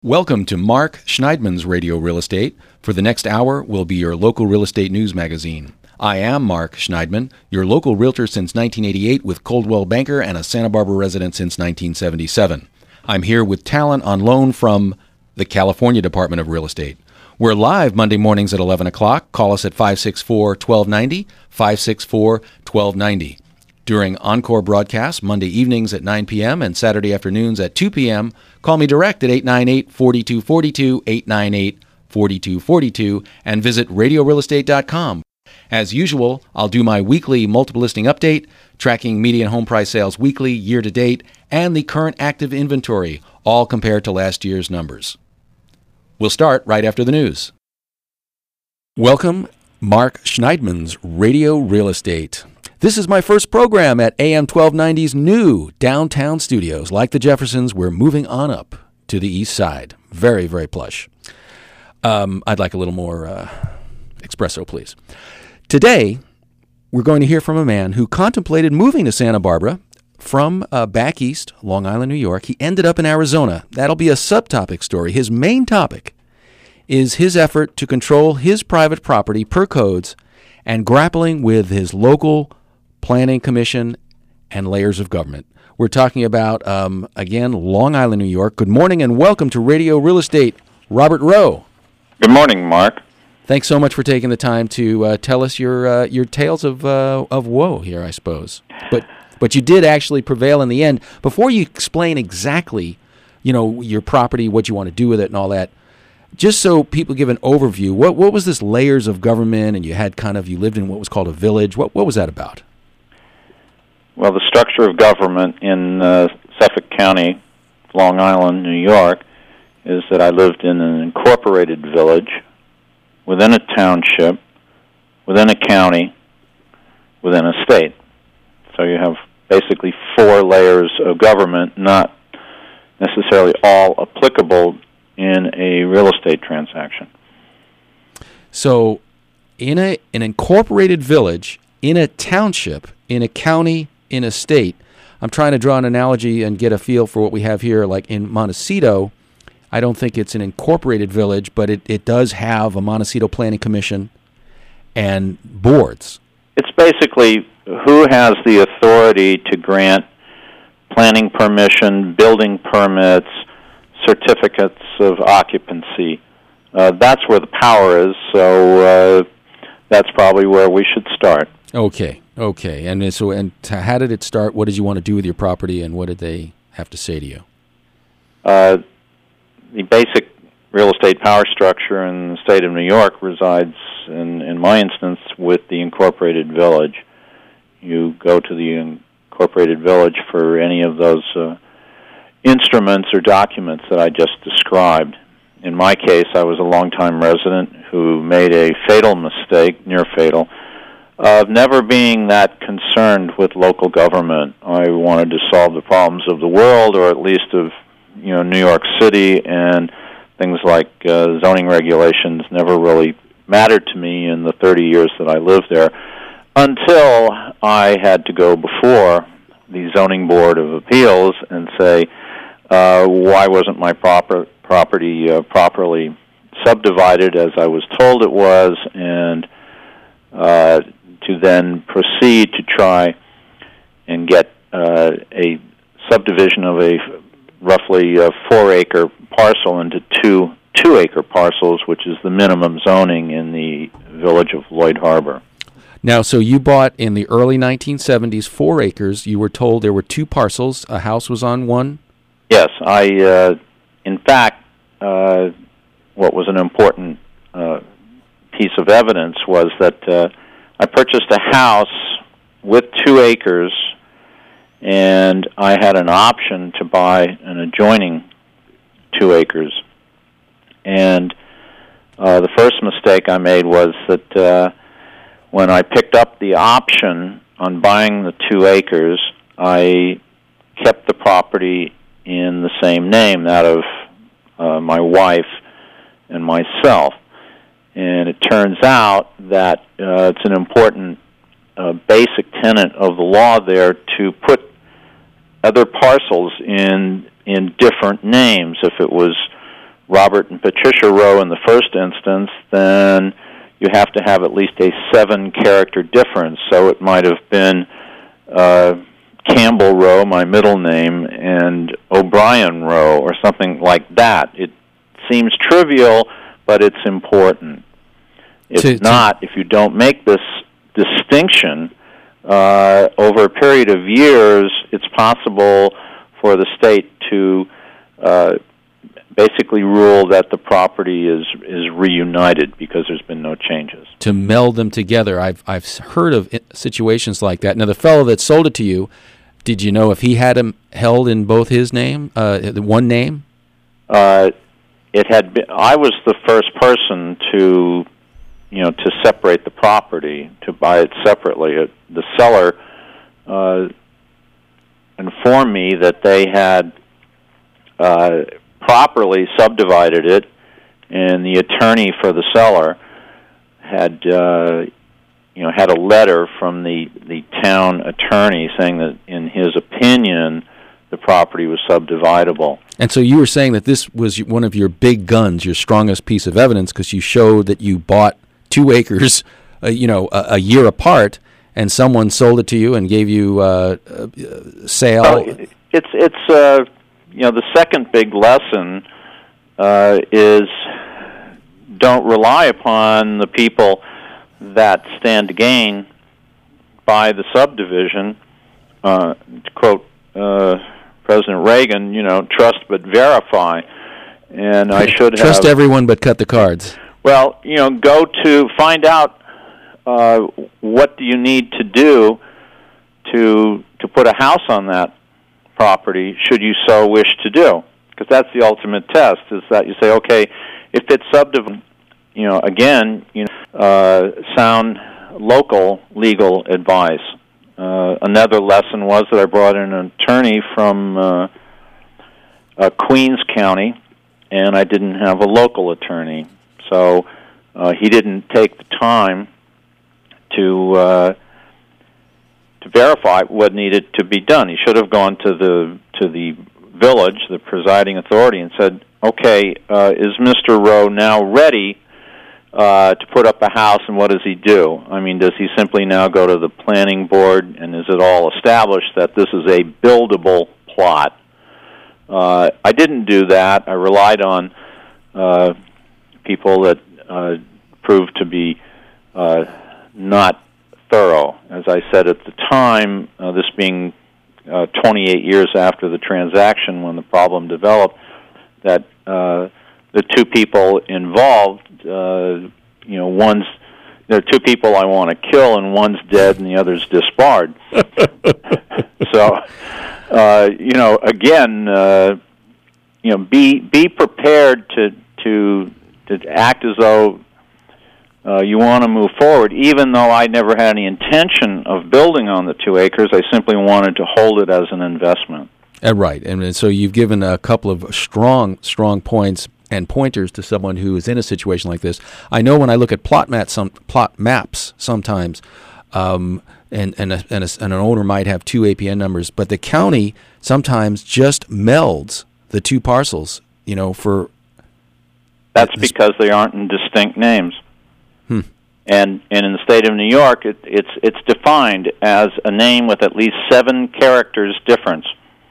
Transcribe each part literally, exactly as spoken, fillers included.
Welcome to Mark Schneidman's Radio Real Estate. For the next hour, we'll be your local real estate news magazine. I am Mark Schneidman, your local realtor since nineteen eighty-eight with Coldwell Banker and a Santa Barbara resident since nineteen seventy-seven. I'm here with talent on loan from the California Department of Real Estate. We're live Monday mornings at eleven o'clock. Call us at five six four, one two nine zero, five six four, one two nine zero. During encore broadcasts, Monday evenings at nine p.m. and Saturday afternoons at two p.m., call me direct at eight nine eight, four two four two, eight nine eight, four two four two, and visit radio real estate dot com. As usual, I'll do my weekly multiple listing update, tracking median home price sales weekly, year to date, and the current active inventory, all compared to last year's numbers. We'll start right after the news. Welcome, Mark Schneidman's Radio Real Estate. This is my first program at A M twelve ninety's new downtown studios. Like the Jeffersons, we're moving on up to the east side. Very, very plush. Um, I'd like a little more uh, espresso, please. Today, we're going to hear from a man who contemplated moving to Santa Barbara from uh, back east, Long Island, New York. He ended up in Arizona. That'll be a subtopic story. His main topic is his effort to control his private property per codes and grappling with his local planning commission and layers of government. We're talking about, um, again, Long Island, New York. Good morning and welcome to Radio Real Estate, Robert Rowe. Good morning, Mark. Thanks so much for taking the time to uh, tell us your uh, your tales of uh, of woe here, I suppose. But but you did actually prevail in the end. Before you explain exactly, you know, your property, what you want to do with it, and all that, just so people give an overview, what what was this layers of government? And you had kind of you lived in what was called a village. What what was that about? Well, the structure of government in uh, Suffolk County, Long Island, New York, is that I lived in an incorporated village within a township, within a county, within a state. So you have basically four layers of government, not necessarily all applicable in a real estate transaction. So in a an incorporated village, in a township, in a county, in a state, I'm trying to draw an analogy and get a feel for what we have here. Like in Montecito, I don't think it's an incorporated village, but it, it does have a Montecito Planning Commission and boards. It's basically who has the authority to grant planning permission, building permits, certificates of occupancy. Uh, that's where the power is, so uh, that's probably where we should start. Okay, okay. And so, and how did it start? What did you want to do with your property, and what did they have to say to you? Uh, the basic real estate power structure in the state of New York resides, in, in my instance, with the incorporated village. You go to the incorporated village for any of those uh, instruments or documents that I just described. In my case, I was a longtime resident who made a fatal mistake, near fatal, of never being that concerned with local government. I wanted to solve the problems of the world, or at least of, you know, New York City, and things like uh, zoning regulations never really mattered to me in the thirty years that I lived there, until I had to go before the Zoning Board of Appeals and say, uh, why wasn't my proper property uh, properly subdivided as I was told it was, and uh, to then proceed to try and get uh, a subdivision of a roughly uh, four-acre parcel into two two-acre parcels, which is the minimum zoning in the village of Lloyd Harbor. Now, so you bought in the early nineteen seventies four acres. You were told there were two parcels. A house was on one? Yes. I, uh, in fact, uh, what was an important uh, piece of evidence was that uh, I purchased a house with two acres, and I had an option to buy an adjoining two acres. And uh, the first mistake I made was that uh, when I picked up the option on buying the two acres, I kept the property in the same name, that of uh, my wife and myself. And it turns out that uh, it's an important uh, basic tenet of the law there to put other parcels in in different names. If it was Robert and Patricia Rowe in the first instance, then you have to have at least a seven-character difference. So it might have been uh, Campbell Rowe, my middle name, and O'Brien Rowe, or something like that. It seems trivial, but it's important. If to, not, to... if you don't make this distinction, uh, over a period of years, it's possible for the state to uh, basically rule that the property is is reunited because there's been no changes. To meld them together. I've I've heard of situations like that. Now, the fellow that sold it to you, did you know if he had them held in both his name, uh, one name? Uh, it had been. I was the first person to, you know, to separate the property, to buy it separately. It, the seller uh, informed me that they had uh, properly subdivided it, and the attorney for the seller had, uh, you know, had a letter from the, the town attorney saying that, in his opinion, the property was subdividable. And so you were saying that this was one of your big guns, your strongest piece of evidence, because you showed that you bought two acres, uh, you know, a, a year apart, and someone sold it to you and gave you uh, a sale. Oh, it's it's uh, you know, the second big lesson uh, is don't rely upon the people that stand to gain by the subdivision. Uh, to quote uh, President Reagan, you know, trust but verify. And I should trust have, everyone but cut the cards. Well, you know, go to find out uh, what do you need to do to to put a house on that property, should you so wish to do. Because that's the ultimate test, is that you say, okay, if it's subdivided, you know, again, you know, uh, sound local legal advice. Uh, another lesson was that I brought in an attorney from uh, uh, Queens County, and I didn't have a local attorney. So uh, he didn't take the time to uh, to verify what needed to be done. He should have gone to the to the village, the presiding authority, and said, "Okay, uh, is Mister Rowe now ready uh, to put up a house, and what does he do? I mean, does he simply now go to the planning board, and is it all established that this is a buildable plot?" Uh, I didn't do that. I relied on uh, people that uh, proved to be uh, not thorough. As I said at the time, uh, this being uh, twenty-eight years after the transaction when the problem developed, that uh, the two people involved, uh, you know, one's, there are two people I want to kill, and one's dead and the other's disbarred. So, uh, you know, again, uh, you know, be be prepared to to to act as though uh, you want to move forward. Even though I never had any intention of building on the two acres, I simply wanted to hold it as an investment. Uh, right, and, and so you've given a couple of strong, strong points and pointers to someone who is in a situation like this. I know when I look at plot maps, some plot maps sometimes, um, and and, a, and, a, and an owner might have two A P N numbers, but the county sometimes just melds the two parcels. You know, for that's because they aren't in distinct names. Hmm. And and in the state of New York, it, it's it's defined as a name with at least seven characters difference.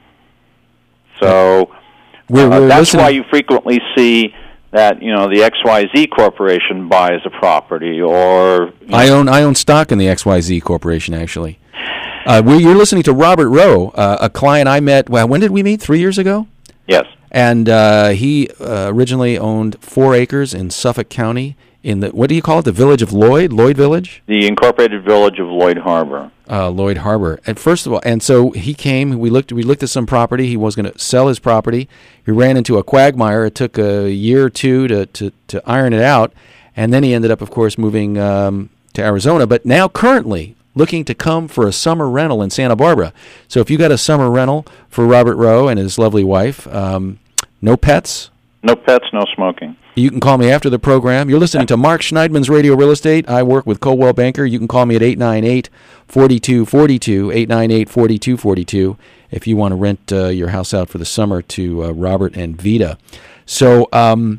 So we're, we're uh, that's listening. why you frequently see that, you know, the X Y Z Corporation buys a property, or you know, I own I own stock in the X Y Z Corporation, actually. Uh, we, you're listening to Robert Rowe, uh, a client I met. Well, when did we meet? Three years ago. Yes. And uh, he uh, originally owned four acres in Suffolk County. In the, what do you call it? The village of Lloyd, Lloyd Village? The incorporated village of Lloyd Harbor. Uh, Lloyd Harbor. And first of all, and so he came. We looked. We looked at some property. He was going to sell his property. He ran into a quagmire. It took a year or two to, to, to iron it out, and then he ended up, of course, moving um, to Arizona. But now, currently, looking to come for a summer rental in Santa Barbara. So, if you got a summer rental for Robert Rowe and his lovely wife, um, no pets. No pets, no smoking. You can call me after the program. You're listening to Mark Schneidman's Radio Real Estate. I work with Coldwell Banker. You can call me at eight nine eight, four two four two, eight nine eight, four two four two, if you want to rent uh, your house out for the summer to uh, Robert and Vita. So um,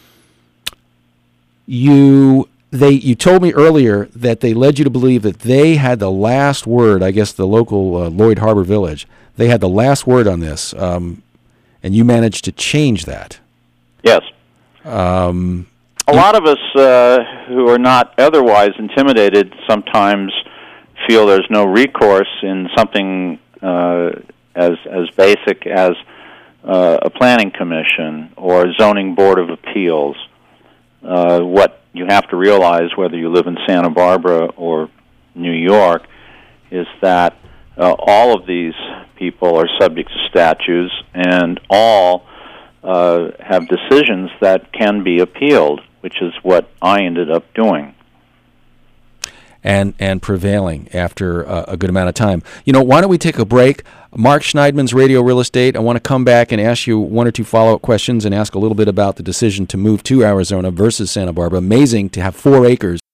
you they you told me earlier that they led you to believe that they had the last word. I guess the local uh, Lloyd Harbor Village, they had the last word on this, um, and you managed to change that. Yes. Um, A lot of us uh, who are not otherwise intimidated sometimes feel there's no recourse in something uh, as as basic as uh, a planning commission or a zoning board of appeals. Uh, what you have to realize, whether you live in Santa Barbara or New York, is that uh, all of these people are subject to statutes, and all uh, have decisions that can be appealed, which is what I ended up doing. And and prevailing after a, a good amount of time. You know, why don't we take a break? Mark Schneidman's Radio Real Estate. I want to come back and ask you one or two follow-up questions and ask a little bit about the decision to move to Arizona versus Santa Barbara. Amazing to have four acres